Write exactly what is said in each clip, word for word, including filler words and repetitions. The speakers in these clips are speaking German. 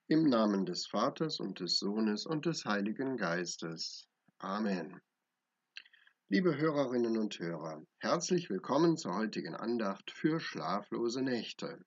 Im Namen des Vaters und des Sohnes und des Heiligen Geistes. Amen. Liebe Hörerinnen und Hörer, herzlich willkommen zur heutigen Andacht für schlaflose Nächte.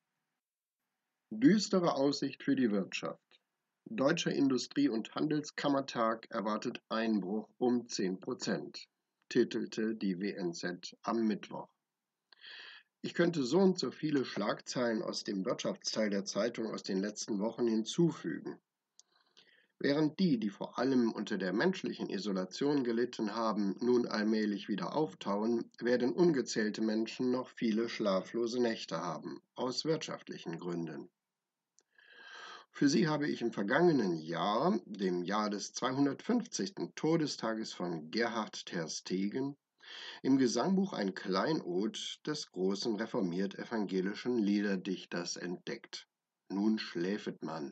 Düstere Aussicht für die Wirtschaft. Deutscher Industrie- und Handelskammertag erwartet Einbruch um zehn Prozent, titelte die W N Z am Mittwoch. Ich könnte so und so viele Schlagzeilen aus dem Wirtschaftsteil der Zeitung aus den letzten Wochen hinzufügen. Während die, die vor allem unter der menschlichen Isolation gelitten haben, nun allmählich wieder auftauen, werden ungezählte Menschen noch viele schlaflose Nächte haben, aus wirtschaftlichen Gründen. Für sie habe ich im vergangenen Jahr, dem Jahr des zweihundertfünfzigsten Todestages von Gerhard ter Stegen, im Gesangbuch ein Kleinod des großen reformiert-evangelischen Liederdichters entdeckt. Nun schläfet man.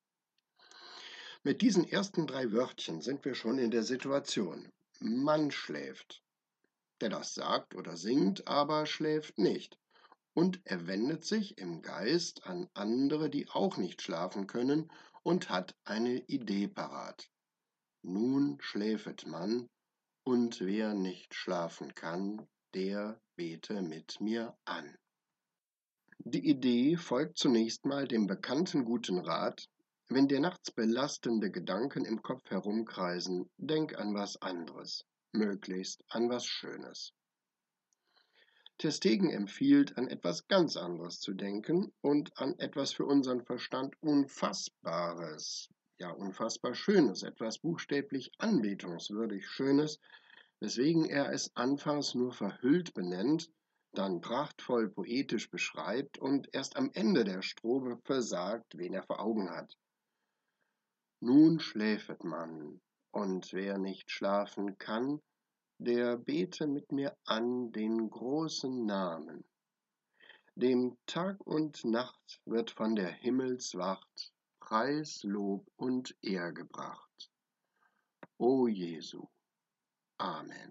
Mit diesen ersten drei Wörtchen sind wir schon in der Situation. Man schläft. Der das sagt oder singt, aber schläft nicht. Und er wendet sich im Geist an andere, die auch nicht schlafen können, und hat eine Idee parat. Nun schläfet man, und wer nicht schlafen kann, der bete mit mir an. Die Idee folgt zunächst mal dem bekannten guten Rat: Wenn dir nachts belastende Gedanken im Kopf herumkreisen, denk an was anderes, möglichst an was Schönes. Ter Stegen empfiehlt, an etwas ganz anderes zu denken und an etwas für unseren Verstand Unfassbares, ja unfassbar Schönes, etwas buchstäblich anbetungswürdig Schönes, weswegen er es anfangs nur verhüllt benennt, dann prachtvoll poetisch beschreibt und erst am Ende der Strophe sagt, wen er vor Augen hat. Nun schläfet man, und wer nicht schlafen kann, der bete mit mir an den großen Namen. Dem Tag und Nacht wird von der Himmelswacht Preis, Lob und Ehr gebracht. O Jesu. Amen.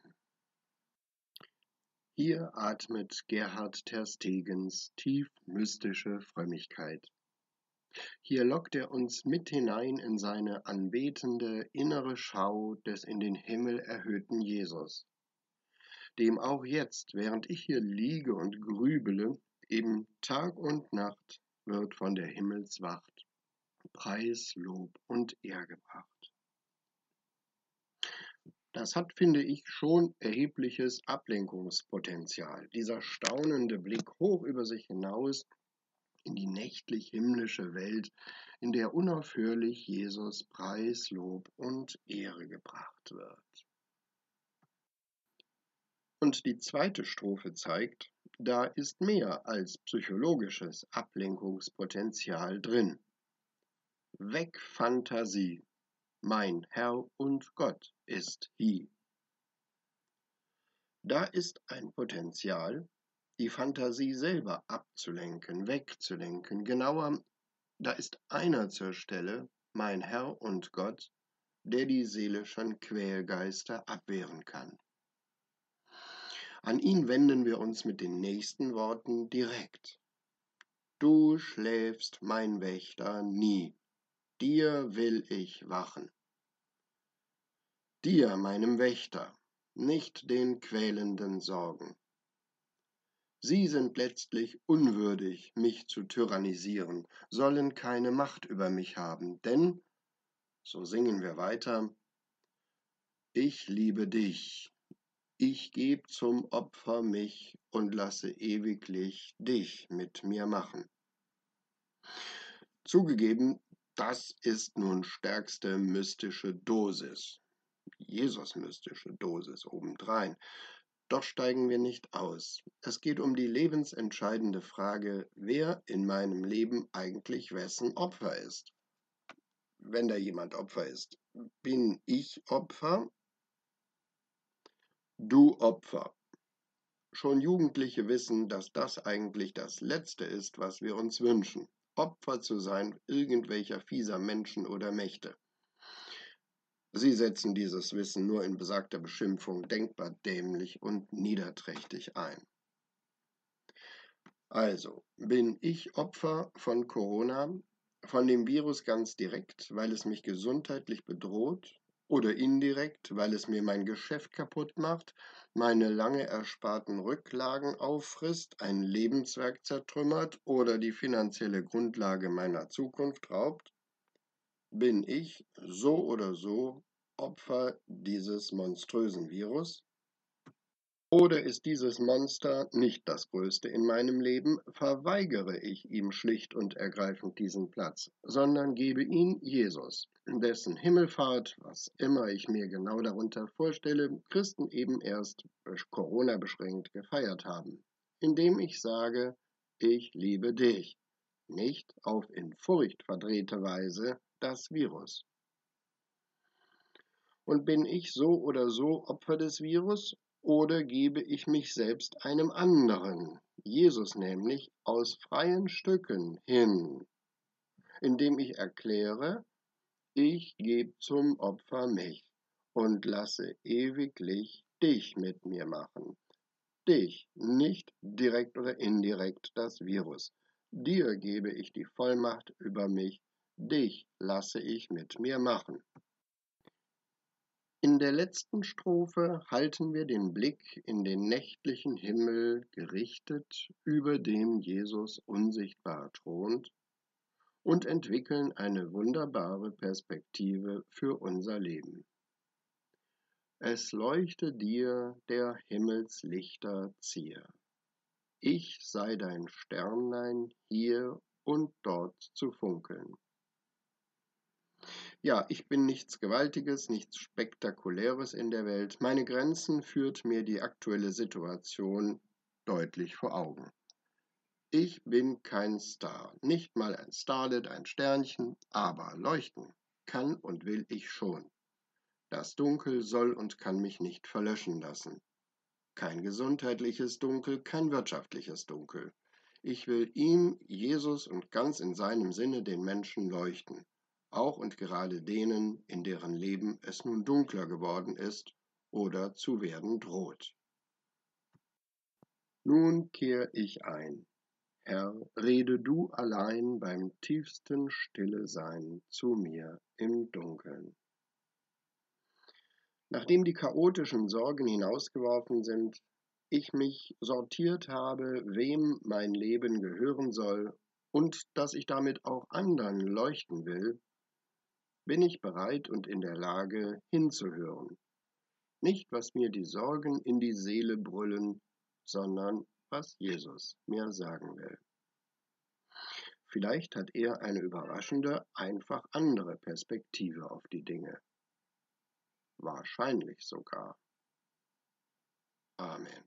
Hier atmet Gerhard ter Stegens tief mystische Frömmigkeit. Hier lockt er uns mit hinein in seine anbetende innere Schau des in den Himmel erhöhten Jesus, dem auch jetzt, während ich hier liege und grübele, eben Tag und Nacht wird von der Himmelswacht Preis, Lob und Ehr gebracht. Das hat, finde ich, schon erhebliches Ablenkungspotenzial. Dieser staunende Blick hoch über sich hinaus in die nächtlich-himmlische Welt, in der unaufhörlich Jesus Preis, Lob und Ehre gebracht wird. Und die zweite Strophe zeigt, da ist mehr als psychologisches Ablenkungspotenzial drin. Weg Fantasie, mein Herr und Gott ist hie. Da ist ein Potenzial, die Fantasie selber abzulenken, wegzulenken. Genauer, da ist einer zur Stelle, mein Herr und Gott, der die seelischen Quälgeister abwehren kann. An ihn wenden wir uns mit den nächsten Worten direkt. Du schläfst, mein Wächter, nie, dir will ich wachen. Dir, meinem Wächter, nicht den quälenden Sorgen. Sie sind letztlich unwürdig, mich zu tyrannisieren, sollen keine Macht über mich haben, denn, so singen wir weiter, ich liebe dich, ich geb zum Opfer mich und lasse ewiglich dich mit mir machen. Zugegeben, das ist nun stärkste mystische Dosis, Jesus-mystische Dosis obendrein. Doch steigen wir nicht aus. Es geht um die lebensentscheidende Frage, wer in meinem Leben eigentlich wessen Opfer ist. Wenn da jemand Opfer ist, bin ich Opfer? Du Opfer. Schon Jugendliche wissen, dass das eigentlich das Letzte ist, was wir uns wünschen. Opfer zu sein irgendwelcher fieser Menschen oder Mächte. Sie setzen dieses Wissen nur in besagter Beschimpfung denkbar dämlich und niederträchtig ein. Also, bin ich Opfer von Corona, Von dem Virus ganz direkt, weil es mich gesundheitlich bedroht, oder indirekt, weil es mir mein Geschäft kaputt macht, meine lange ersparten Rücklagen auffrisst, ein Lebenswerk zertrümmert oder die finanzielle Grundlage meiner Zukunft raubt, bin ich so oder so Opfer dieses monströsen Virus? Oder ist dieses Monster nicht das größte in meinem Leben, verweigere ich ihm schlicht und ergreifend diesen Platz, sondern gebe ihn Jesus, dessen Himmelfahrt, was immer ich mir genau darunter vorstelle, Christen eben erst Corona beschränkt gefeiert haben, indem ich sage, ich liebe dich, nicht auf in Furcht verdrehte Weise das Virus. Und bin ich so oder so Opfer des Virus oder gebe ich mich selbst einem anderen, Jesus nämlich, aus freien Stücken hin, indem ich erkläre, ich gebe zum Opfer mich und lasse ewiglich dich mit mir machen. Dich, nicht direkt oder indirekt das Virus. Dir gebe ich die Vollmacht über mich, dich lasse ich mit mir machen. In der letzten Strophe halten wir den Blick in den nächtlichen Himmel gerichtet, über dem Jesus unsichtbar thront, und entwickeln eine wunderbare Perspektive für unser Leben. Es leuchte dir der Himmelslichter Zier. Ich sei dein Sternlein hier und dort zu funkeln. Ja, ich bin nichts Gewaltiges, nichts Spektakuläres in der Welt. Meine Grenzen führt mir die aktuelle Situation deutlich vor Augen. Ich bin kein Star, nicht mal ein Starlet, ein Sternchen, aber leuchten kann und will ich schon. Das Dunkel soll und kann mich nicht verlöschen lassen. Kein gesundheitliches Dunkel, kein wirtschaftliches Dunkel. Ich will ihm, Jesus und ganz in seinem Sinne den Menschen leuchten, auch und gerade denen, in deren Leben es nun dunkler geworden ist oder zu werden droht. Nun kehr ich ein. Herr, rede du allein beim tiefsten Stillesein zu mir im Dunkeln. Nachdem die chaotischen Sorgen hinausgeworfen sind, ich mich sortiert habe, wem mein Leben gehören soll und dass ich damit auch anderen leuchten will, bin ich bereit und in der Lage hinzuhören. Nicht, was mir die Sorgen in die Seele brüllen, sondern was Jesus mir sagen will. Vielleicht hat er eine überraschende, einfach andere Perspektive auf die Dinge. Wahrscheinlich sogar. Amen.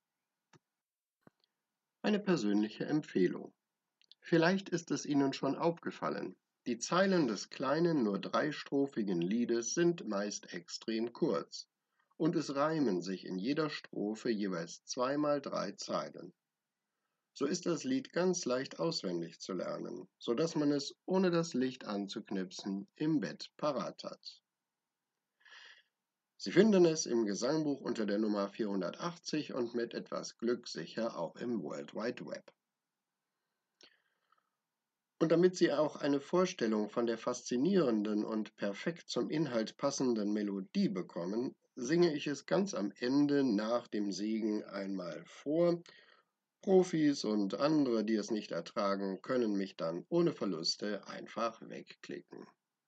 Eine persönliche Empfehlung. Vielleicht ist es Ihnen schon aufgefallen, die Zeilen des kleinen, nur dreistrophigen Liedes sind meist extrem kurz und es reimen sich in jeder Strophe jeweils zweimal drei Zeilen. So ist das Lied ganz leicht auswendig zu lernen, so dass man es, ohne das Licht anzuknipsen, im Bett parat hat. Sie finden es im Gesangbuch unter der Nummer vierhundertachtzig und mit etwas Glück sicher auch im World Wide Web. Und damit Sie auch eine Vorstellung von der faszinierenden und perfekt zum Inhalt passenden Melodie bekommen, singe ich es ganz am Ende nach dem Segen einmal vor. Profis und andere, die es nicht ertragen, können mich dann ohne Verluste einfach wegklicken.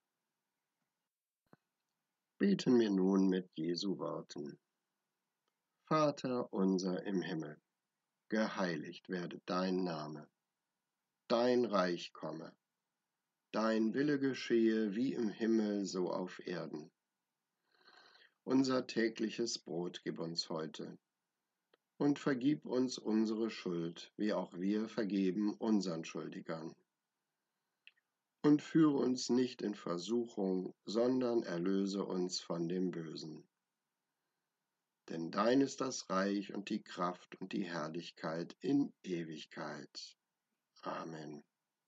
Beten wir nun mit Jesu Worten. Vater unser im Himmel, geheiligt werde dein Name, dein Reich komme, dein Wille geschehe wie im Himmel so auf Erden. Unser tägliches Brot gib uns heute und vergib uns unsere Schuld, wie auch wir vergeben unseren Schuldigern. Und führe uns nicht in Versuchung, sondern erlöse uns von dem Bösen. Denn dein ist das Reich und die Kraft und die Herrlichkeit in Ewigkeit. Amen.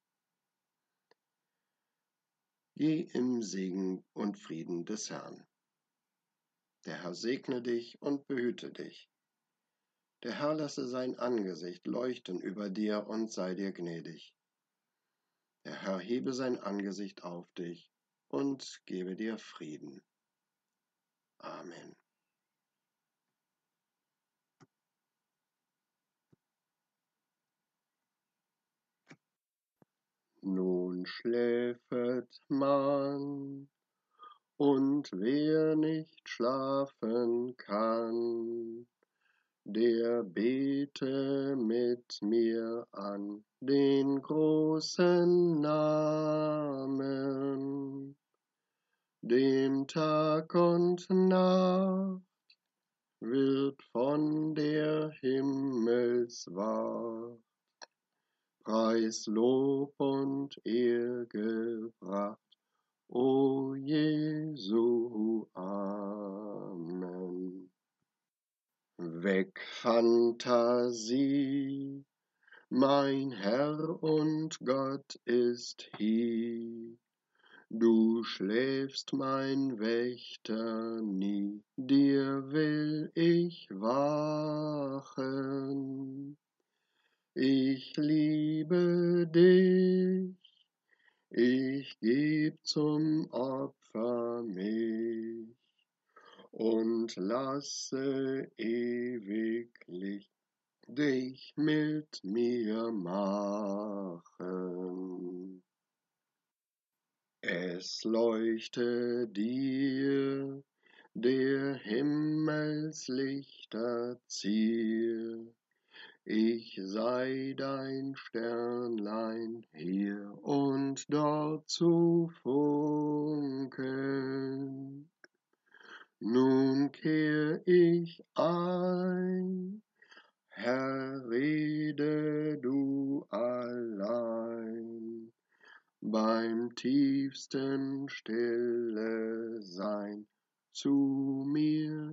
Geh im Segen und Frieden des Herrn. Der Herr segne dich und behüte dich. Der Herr lasse sein Angesicht leuchten über dir und sei dir gnädig. Der Herr hebe sein Angesicht auf dich und gebe dir Frieden. Amen. Nun schläfet man, und wer nicht schlafen kann, der bete mit mir an den großen Namen, dem Tag und Nacht wird von der Himmelswacht Preis, Lob und Ehr gebracht. O Jesu, Amen. Weg Phantasie, mein Herr und Gott ist hier. Du schläfst, mein Wächter, nie, dir will ich wachen. Ich liebe dich, ich geb zum Opfer mich und lasse ewiglich dich mit mir machen. Es leuchte dir der Himmelslichter Zier, ich sei dein Sternlein hier und dort zu funkeln. Nun kehr ich ein, Herr, rede du allein, beim tiefsten Stille sein zu mir